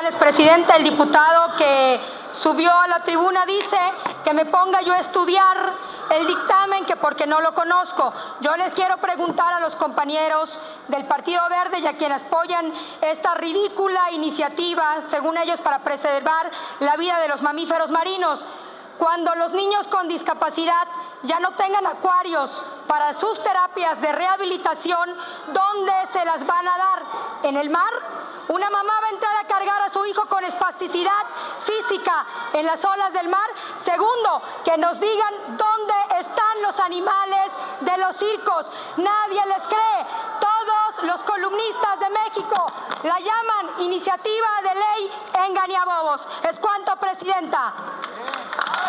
sociales. Presidenta, el diputado que subió a la tribuna dice que me ponga yo a estudiar el dictamen, que porque no lo conozco. Yo les quiero preguntar a los compañeros del Partido Verde y a quienes apoyan esta ridícula iniciativa, según ellos, para preservar la vida de los mamíferos marinos. Cuando los niños con discapacidad ya no tengan acuarios para sus terapias de rehabilitación, ¿dónde se las van a dar? ¿En el mar? ¿Una mamá va a entrar a cargar a su hijo con espasticidad física en las olas del mar? Segundo, que nos digan dónde están los animales de los circos. Nadie les cree. Todos los columnistas de México la llaman iniciativa de ley engañabobos. Es cuanto, Presidenta.